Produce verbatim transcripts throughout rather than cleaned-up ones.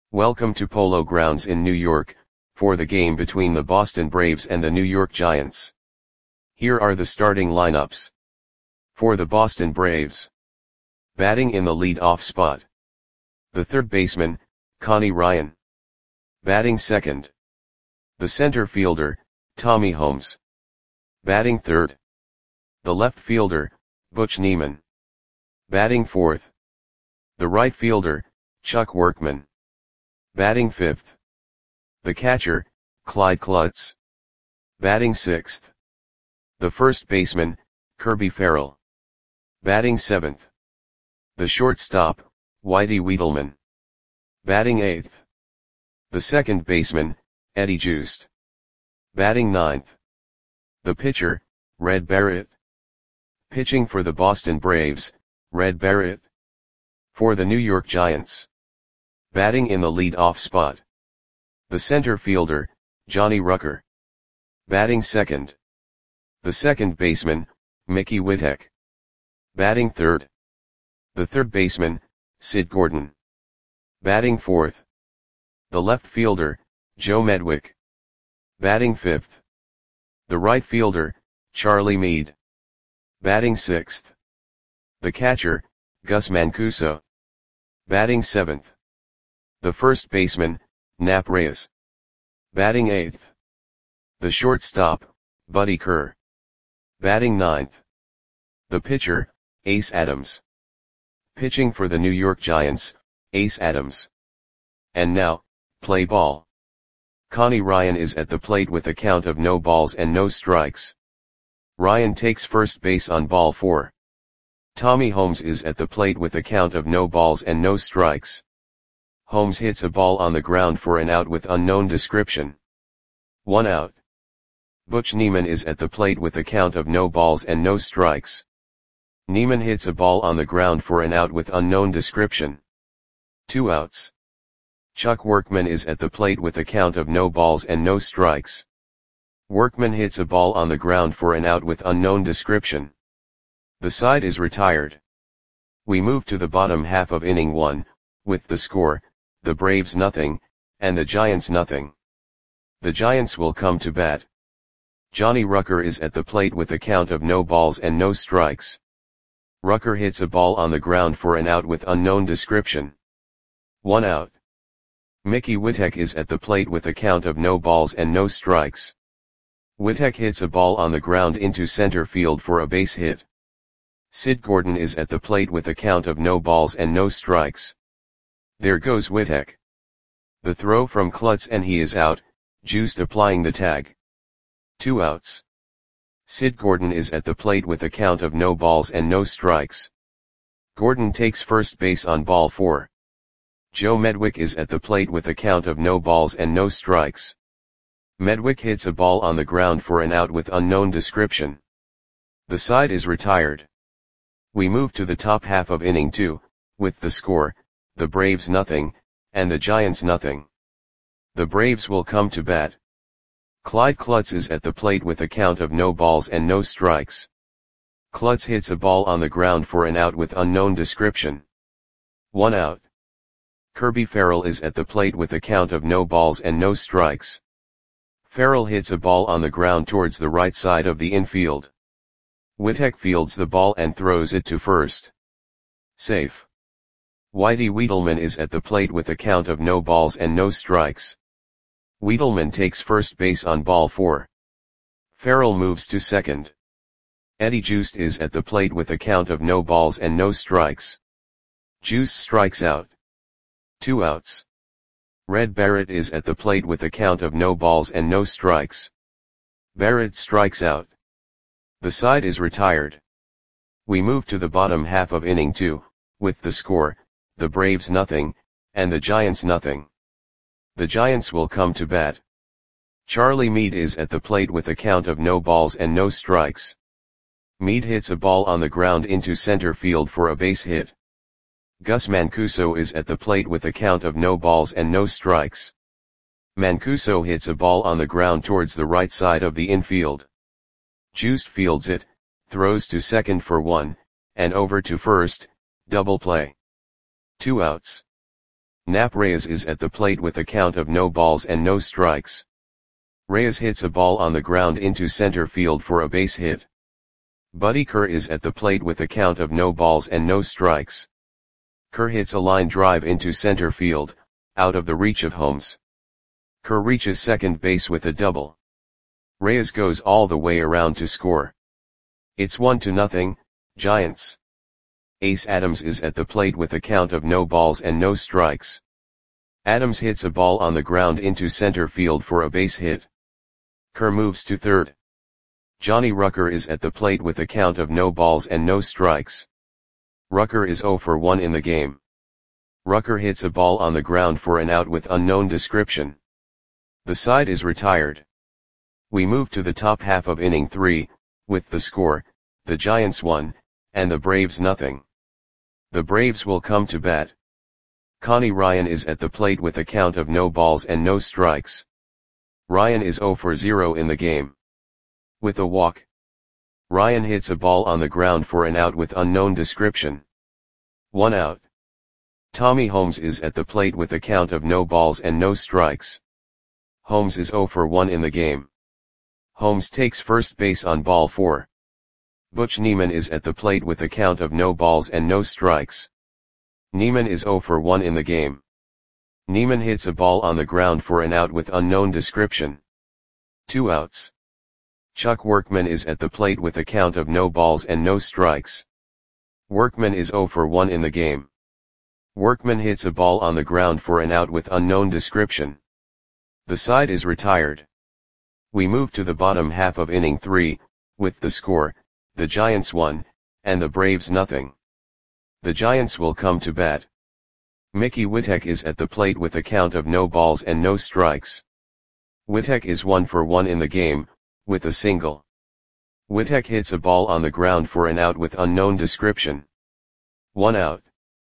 Welcome to Polo Grounds in New York, for the game between the Boston Braves and the New York Giants. Here are the starting lineups. For the Boston Braves. Batting in the lead-off spot. The third baseman, Connie Ryan. Batting second. The center fielder, Tommy Holmes. Batting third. The left fielder, Butch Niemann. Batting fourth. The right fielder, Chuck Workman. Batting fifth. The catcher, Clyde Klutz. Batting sixth. The first baseman, Kirby Farrell. Batting seventh. The shortstop, Whitey Wiedelman. Batting eighth. The second baseman, Eddie Joost. Batting ninth. The pitcher, Red Barrett. Pitching for the Boston Braves, Red Barrett. For the New York Giants. Batting in the lead-off spot. The center fielder, Johnny Rucker. Batting second. The second baseman, Mickey Whittek. Batting third. The third baseman, Sid Gordon. Batting fourth. The left fielder, Joe Medwick. Batting fifth. The right fielder, Charlie Meade. Batting sixth. The catcher, Gus Mancuso. Batting seventh. The first baseman, Nap Reyes. Batting eighth. The shortstop, Buddy Kerr. Batting ninth. The pitcher, Ace Adams. Pitching for the New York Giants, Ace Adams. And now, play ball. Connie Ryan is at the plate with a count of no balls and no strikes. Ryan takes first base on ball four. Tommy Holmes is at the plate with a count of no balls and no strikes. Holmes hits a ball on the ground for an out with unknown description. One out. Butch Niemann is at the plate with a count of no balls and no strikes. Niemann hits a ball on the ground for an out with unknown description. Two outs. Chuck Workman is at the plate with a count of no balls and no strikes. Workman hits a ball on the ground for an out with unknown description. The side is retired. We move to the bottom half of inning one, with the score, the Braves nothing, and the Giants nothing. The Giants will come to bat. Johnny Rucker is at the plate with a count of no balls and no strikes. Rucker hits a ball on the ground for an out with unknown description. One out. Mickey Whittek is at the plate with a count of no balls and no strikes. Whittek hits a ball on the ground into center field for a base hit. Sid Gordon is at the plate with a count of no balls and no strikes. There goes Whittek. The throw from Klutz and he is out, Joost applying the tag. Two outs. Sid Gordon is at the plate with a count of no balls and no strikes. Gordon takes first base on ball four. Joe Medwick is at the plate with a count of no balls and no strikes. Medwick hits a ball on the ground for an out with unknown description. The side is retired. We move to the top half of inning two, with the score, the Braves nothing, and the Giants nothing. The Braves will come to bat. Clyde Klutz is at the plate with a count of no balls and no strikes. Klutz hits a ball on the ground for an out with unknown description. One out. Kirby Farrell is at the plate with a count of no balls and no strikes. Farrell hits a ball on the ground towards the right side of the infield. Whittek fields the ball and throws it to first. Safe. Whitey Wiedelman is at the plate with a count of no balls and no strikes. Wiedelman takes first base on ball four. Farrell moves to second. Eddie Joost is at the plate with a count of no balls and no strikes. Joost strikes out. Two outs. Red Barrett is at the plate with a count of no balls and no strikes. Barrett strikes out. The side is retired. We move to the bottom half of inning two, with the score, the Braves nothing, and the Giants nothing. The Giants will come to bat. Charlie Meade is at the plate with a count of no balls and no strikes. Meade hits a ball on the ground into center field for a base hit. Gus Mancuso is at the plate with a count of no balls and no strikes. Mancuso hits a ball on the ground towards the right side of the infield. Joost fields it, throws to second for one, and over to first, double play. Two outs. Nap Reyes is at the plate with a count of no balls and no strikes. Reyes hits a ball on the ground into center field for a base hit. Buddy Kerr is at the plate with a count of no balls and no strikes. Kerr hits a line drive into center field, out of the reach of Holmes. Kerr reaches second base with a double. Reyes goes all the way around to score. It's one to nothing, Giants. Ace Adams is at the plate with a count of no balls and no strikes. Adams hits a ball on the ground into center field for a base hit. Kerr moves to third. Johnny Rucker is at the plate with a count of no balls and no strikes. Rucker is zero for one in the game. Rucker hits a ball on the ground for an out with unknown description. The side is retired. We move to the top half of inning three, with the score, the Giants one, and the Braves nothing. The Braves will come to bat. Connie Ryan is at the plate with a count of no balls and no strikes. Ryan is zero for zero in the game. With a walk. Ryan hits a ball on the ground for an out with unknown description. One out. Tommy Holmes is at the plate with a count of no balls and no strikes. Holmes is zero for one in the game. Holmes takes first base on ball four. Butch Neiman is at the plate with a count of no balls and no strikes. Neiman is zero for one in the game. Neiman hits a ball on the ground for an out with unknown description. Two outs. Chuck Workman is at the plate with a count of no balls and no strikes. Workman is zero for one in the game. Workman hits a ball on the ground for an out with unknown description. The side is retired. We move to the bottom half of inning three, with the score, the Giants one, and the Braves nothing. The Giants will come to bat. Mickey Witek is at the plate with a count of no balls and no strikes. Witek is one for one in the game, with a single. Witek hits a ball on the ground for an out with unknown description. One out.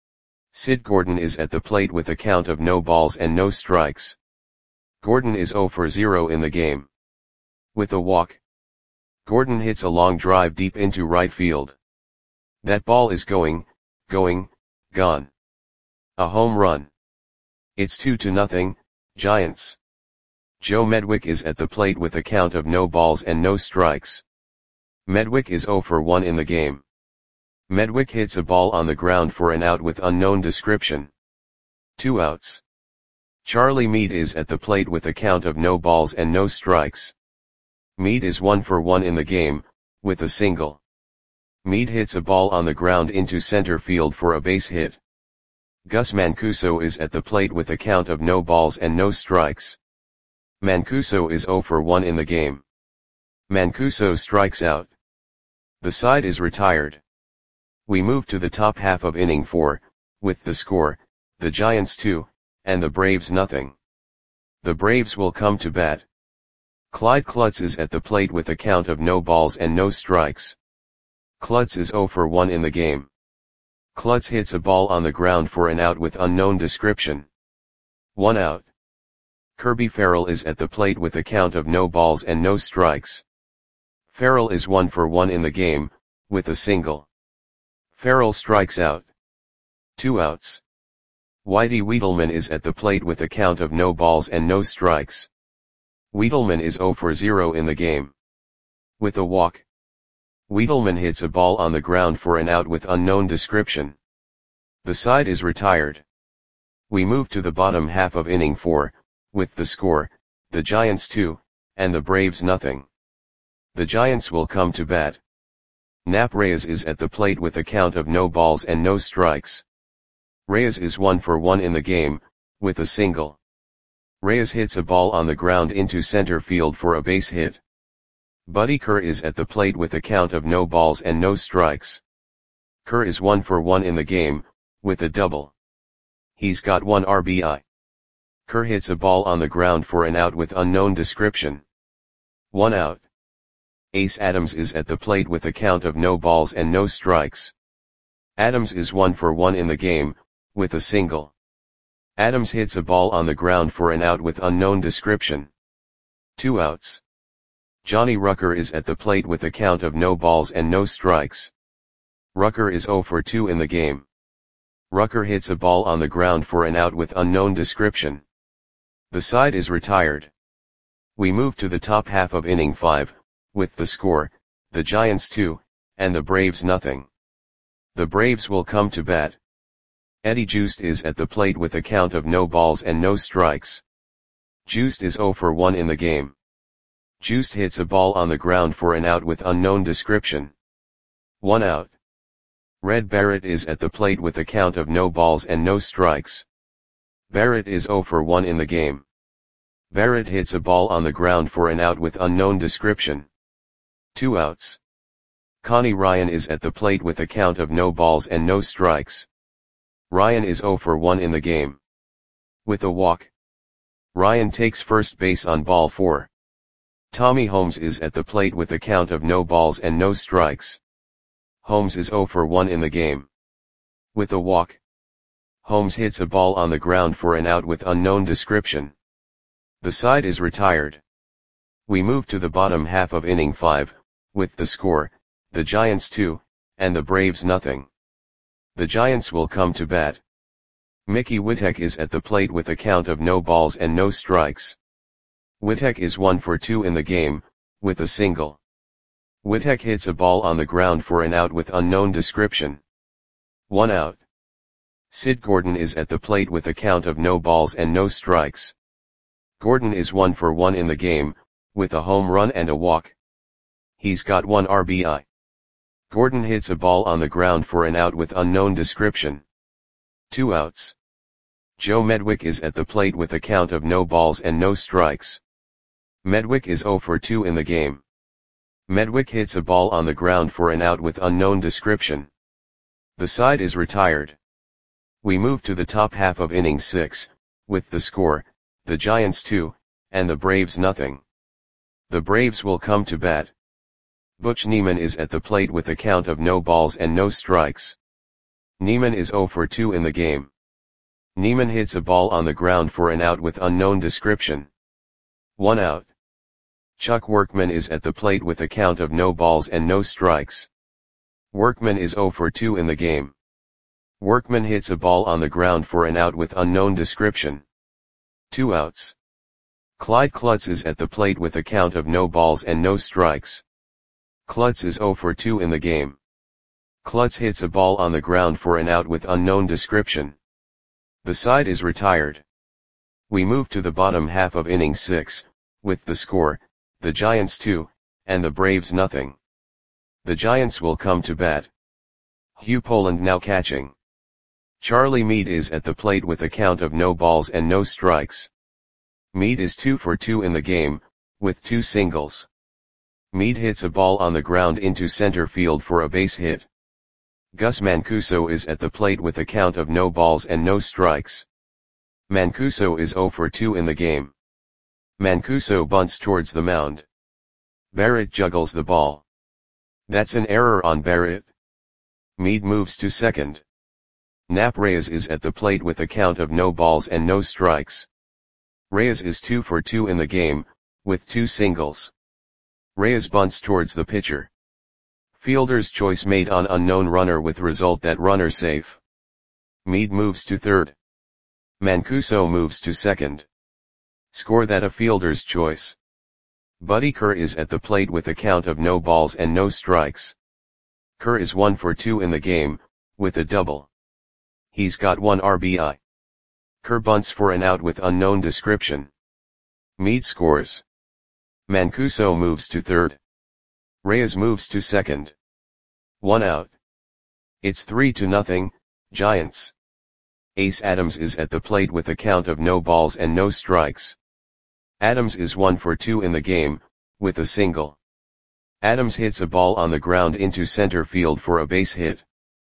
Sid Gordon is at the plate with a count of no balls and no strikes. Gordon is zero for zero in the game. With a walk. Gordon hits a long drive deep into right field. That ball is going, going, gone. A home run. It's two to nothing, Giants. Joe Medwick is at the plate with a count of no balls and no strikes. Medwick is zero for one in the game. Medwick hits a ball on the ground for an out with unknown description. Two outs. Charlie Meade is at the plate with a count of no balls and no strikes. Meade is one for one in the game, with a single. Meade hits a ball on the ground into center field for a base hit. Gus Mancuso is at the plate with a count of no balls and no strikes. Mancuso is zero for one in the game. Mancuso strikes out. The side is retired. We move to the top half of inning four, with the score, the Giants two, and the Braves nothing. The Braves will come to bat. Clyde Klutz is at the plate with a count of no balls and no strikes. Klutz is zero for one in the game. Klutz hits a ball on the ground for an out with unknown description. One out. Kirby Farrell is at the plate with a count of no balls and no strikes. Farrell is one for one in the game, with a single. Farrell strikes out. Two outs. Whitey Wiedelman is at the plate with a count of no balls and no strikes. Wiedelman is zero for zero in the game. With a walk. Wiedelman hits a ball on the ground for an out with unknown description. The side is retired. We move to the bottom half of inning four, with the score, the Giants two, and the Braves nothing. The Giants will come to bat. Nap Reyes is at the plate with a count of no balls and no strikes. Reyes is one for one in the game, with a single. Reyes hits a ball on the ground into center field for a base hit. Buddy Kerr is at the plate with a count of no balls and no strikes. Kerr is one for one in the game, with a double. He's got one R B I. Kerr hits a ball on the ground for an out with unknown description. One out. Ace Adams is at the plate with a count of no balls and no strikes. Adams is one for one in the game, with a single. Adams hits a ball on the ground for an out with unknown description. Two outs. Johnny Rucker is at the plate with a count of no balls and no strikes. Rucker is zero for two in the game. Rucker hits a ball on the ground for an out with unknown description. The side is retired. We move to the top half of inning five, with the score, the Giants two, and the Braves nothing. The Braves will come to bat. Eddie Joost is at the plate with a count of no balls and no strikes. Joost is zero for one in the game. Joost hits a ball on the ground for an out with unknown description. One out. Red Barrett is at the plate with a count of no balls and no strikes. Barrett is zero for one in the game. Barrett hits a ball on the ground for an out with unknown description. Two outs. Connie Ryan is at the plate with a count of no balls and no strikes. Ryan is zero for one in the game. With a walk. Ryan takes first base on ball four. Tommy Holmes is at the plate with a count of no balls and no strikes. Holmes is zero for one in the game. With a walk. Holmes hits a ball on the ground for an out with unknown description. The side is retired. We move to the bottom half of inning five, with the score, the Giants two, and the Braves nothing. The Giants will come to bat. Mickey Witek is at the plate with a count of no balls and no strikes. Witek is one for two in the game, with a single. Witek hits a ball on the ground for an out with unknown description. One out. Sid Gordon is at the plate with a count of no balls and no strikes. Gordon is one for one in the game, with a home run and a walk. He's got one R B I. Gordon hits a ball on the ground for an out with unknown description. Two outs. Joe Medwick is at the plate with a count of no balls and no strikes. Medwick is zero for two in the game. Medwick hits a ball on the ground for an out with unknown description. The side is retired. We move to the top half of inning six, with the score, the Giants two, and the Braves nothing. The Braves will come to bat. Butch Neiman is at the plate with a count of no balls and no strikes. Neiman is zero for two in the game. Neiman hits a ball on the ground for an out with unknown description. One out. Chuck Workman is at the plate with a count of no balls and no strikes. Workman is zero for two in the game. Workman hits a ball on the ground for an out with unknown description. Two outs. Clyde Klutz is at the plate with a count of no balls and no strikes. Klutz is zero for two in the game. Klutz hits a ball on the ground for an out with unknown description. The side is retired. We move to the bottom half of inning six, with the score, the Giants two, and the Braves nothing. The Giants will come to bat. Hugh Poland now catching. Charlie Meade is at the plate with a count of no balls and no strikes. Meade is two for two in the game, with two singles. Meade hits a ball on the ground into center field for a base hit. Gus Mancuso is at the plate with a count of no balls and no strikes. Mancuso is zero for two in the game. Mancuso bunts towards the mound. Barrett juggles the ball. That's an error on Barrett. Meade moves to second. Nap Reyes is at the plate with a count of no balls and no strikes. Reyes is two for two in the game, with two singles. Reyes bunts towards the pitcher. Fielder's choice made on unknown runner with result that runner safe. Meade moves to third. Mancuso moves to second. Score that a fielder's choice. Buddy Kerr is at the plate with a count of no balls and no strikes. Kerr is one for two in the game, with a double. He's got one R B I. Kerr bunts for an out with unknown description. Meade scores. Mancuso moves to third. Reyes moves to second. One out. It's three to nothing, Giants. Ace Adams is at the plate with a count of no balls and no strikes. Adams is one for two in the game, with a single. Adams hits a ball on the ground into center field for a base hit.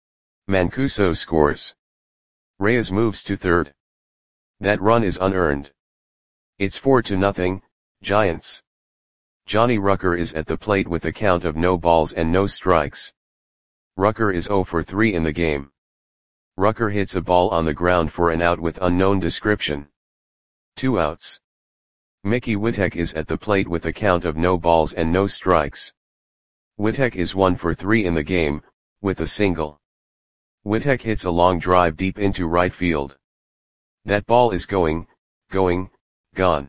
Mancuso scores. Reyes moves to third. That run is unearned. It's four to nothing, Giants. Johnny Rucker is at the plate with a count of no balls and no strikes. Rucker is zero for three in the game. Rucker hits a ball on the ground for an out with unknown description. Two outs. Mickey Witek is at the plate with a count of no balls and no strikes. Witek is one for three in the game, with a single. Wittek hits a long drive deep into right field. That ball is going, going, gone.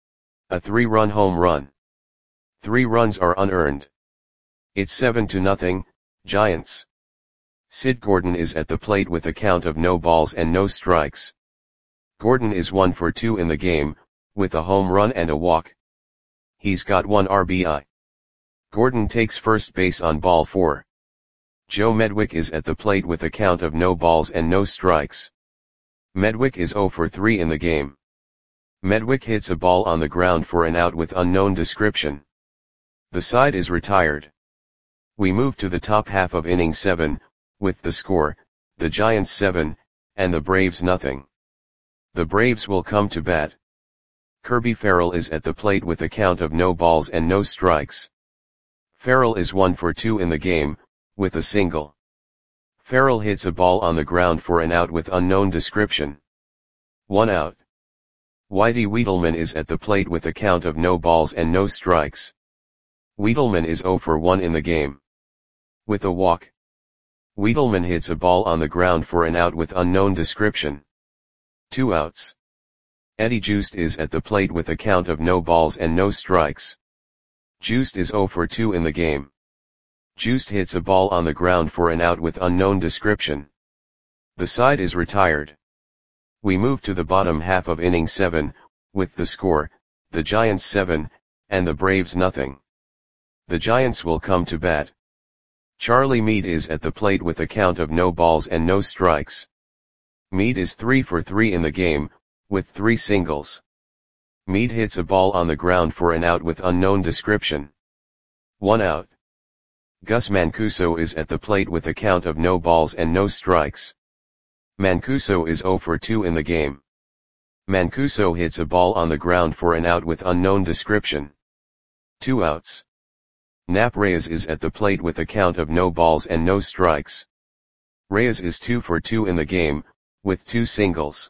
A three-run home run. Three runs are unearned. It's seven to nothing, Giants. Sid Gordon is at the plate with a count of no balls and no strikes. Gordon is one for two in the game, with a home run and a walk. He's got one R B I. Gordon takes first base on ball four. Joe Medwick is at the plate with a count of no balls and no strikes. Medwick is zero for three in the game. Medwick hits a ball on the ground for an out with unknown description. The side is retired. We move to the top half of inning seven, with the score, the Giants seven, and the Braves nothing. The Braves will come to bat. Kirby Farrell is at the plate with a count of no balls and no strikes. Farrell is one for two in the game, with a single. Farrell hits a ball on the ground for an out with unknown description. One out. Whitey Wiedelman is at the plate with a count of no balls and no strikes. Wiedelman is zero for one in the game. With a walk. Wiedelman hits a ball on the ground for an out with unknown description. Two outs. Eddie Joost is at the plate with a count of no balls and no strikes. Joost is zero for two in the game. Joost hits a ball on the ground for an out with unknown description. The side is retired. We move to the bottom half of inning seven, with the score, the Giants seven, and the Braves nothing. The Giants will come to bat. Charlie Meade is at the plate with a count of no balls and no strikes. Meade is three for three in the game, with three singles. Meade hits a ball on the ground for an out with unknown description. One out. Gus Mancuso is at the plate with a count of no balls and no strikes. Mancuso is zero for two in the game. Mancuso hits a ball on the ground for an out with unknown description. Two outs. Nap Reyes is at the plate with a count of no balls and no strikes. Reyes is two for two in the game, with two singles.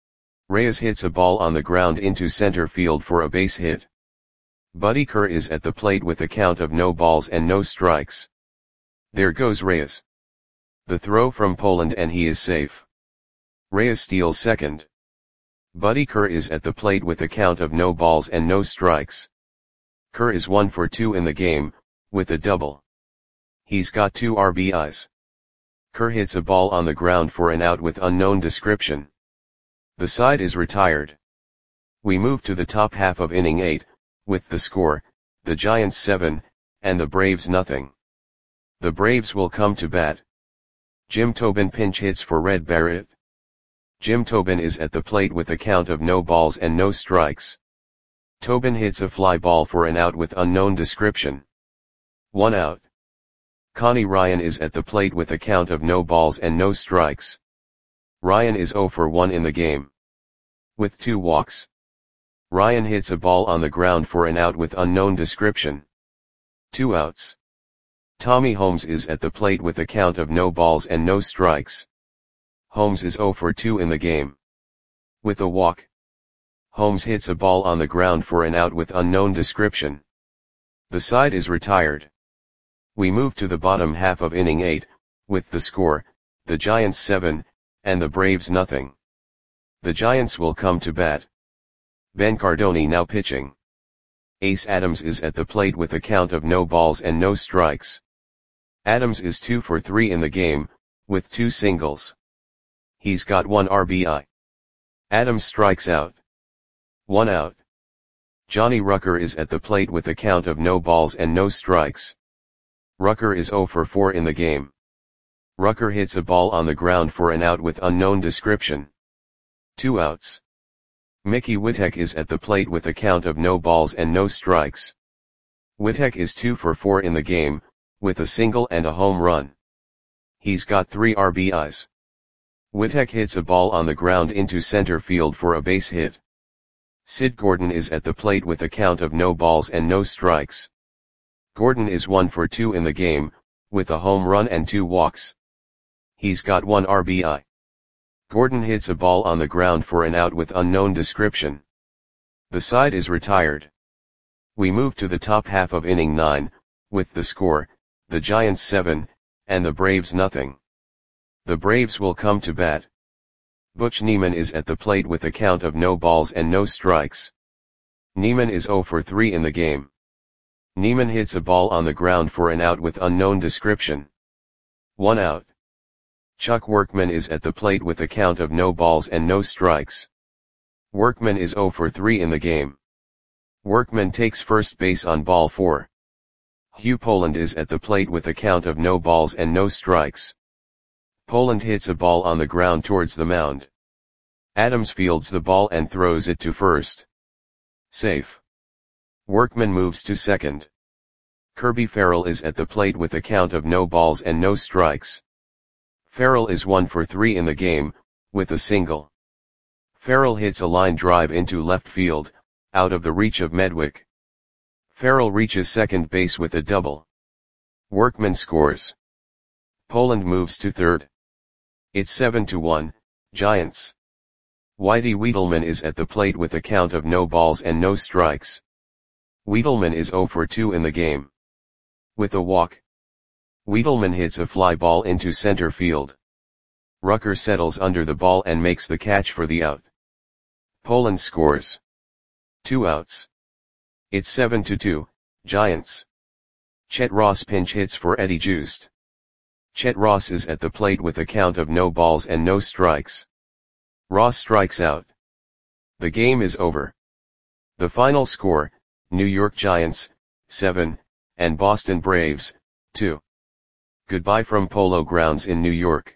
Reyes hits a ball on the ground into center field for a base hit. Buddy Kerr is at the plate with a count of no balls and no strikes. There goes Reyes. The throw from Poland and he is safe. Reyes steals second. Buddy Kerr is at the plate with a count of no balls and no strikes. Kerr is one for two in the game, with a double. He's got two R B Is. Kerr hits a ball on the ground for an out with unknown description. The side is retired. We move to the top half of inning eight, with the score, the Giants seven, and the Braves nothing. The Braves will come to bat. Jim Tobin pinch hits for Red Barrett. Jim Tobin is at the plate with a count of no balls and no strikes. Tobin hits a fly ball for an out with unknown description. One out. Connie Ryan is at the plate with a count of no balls and no strikes. Ryan is zero for one in the game. With two walks. Ryan hits a ball on the ground for an out with unknown description. Two outs. Tommy Holmes is at the plate with a count of no balls and no strikes. Holmes is zero for two in the game. With a walk. Holmes hits a ball on the ground for an out with unknown description. The side is retired. We move to the bottom half of inning eight, with the score, the Giants seven, and the Braves nothing. The Giants will come to bat. Ben Cardoni now pitching. Ace Adams is at the plate with a count of no balls and no strikes. Adams is two for three in the game, with two singles. He's got one R B I. Adams strikes out. One out. Johnny Rucker is at the plate with a count of no balls and no strikes. Rucker is zero for four in the game. Rucker hits a ball on the ground for an out with unknown description. Two outs. Mickey Wittek is at the plate with a count of no balls and no strikes. Wittek is two for four in the game, with a single and a home run. He's got three R B Is. Wittek hits a ball on the ground into center field for a base hit. Sid Gordon is at the plate with a count of no balls and no strikes. Gordon is one for two in the game, with a home run and two walks. He's got one R B I. Gordon hits a ball on the ground for an out with unknown description. The side is retired. We move to the top half of inning nine, with the score, the Giants seven, and the Braves nothing. The Braves will come to bat. Butch Niemann is at the plate with a count of no balls and no strikes. Niemann is zero for three in the game. Niemann hits a ball on the ground for an out with unknown description. One out. Chuck Workman is at the plate with a count of no balls and no strikes. Workman is zero for three in the game. Workman takes first base on ball four. Hugh Poland is at the plate with a count of no balls and no strikes. Poland hits a ball on the ground towards the mound. Adams fields the ball and throws it to first. Safe. Workman moves to second. Kirby Farrell is at the plate with a count of no balls and no strikes. Farrell is one for three in the game, with a single. Farrell hits a line drive into left field, out of the reach of Medwick. Farrell reaches second base with a double. Workman scores. Poland moves to third. It's seven to one, Giants. Whitey Wiedelman is at the plate with a count of no balls and no strikes. Wiedelman is zero for two in the game. With a walk. Wiedelman hits a fly ball into center field. Rucker settles under the ball and makes the catch for the out. Poland scores. Two outs. It's seven to two, Giants. Chet Ross pinch hits for Eddie Joost. Chet Ross is at the plate with a count of no balls and no strikes. Ross strikes out. The game is over. The final score, New York Giants, seven, and Boston Braves, two. Goodbye from Polo Grounds in New York.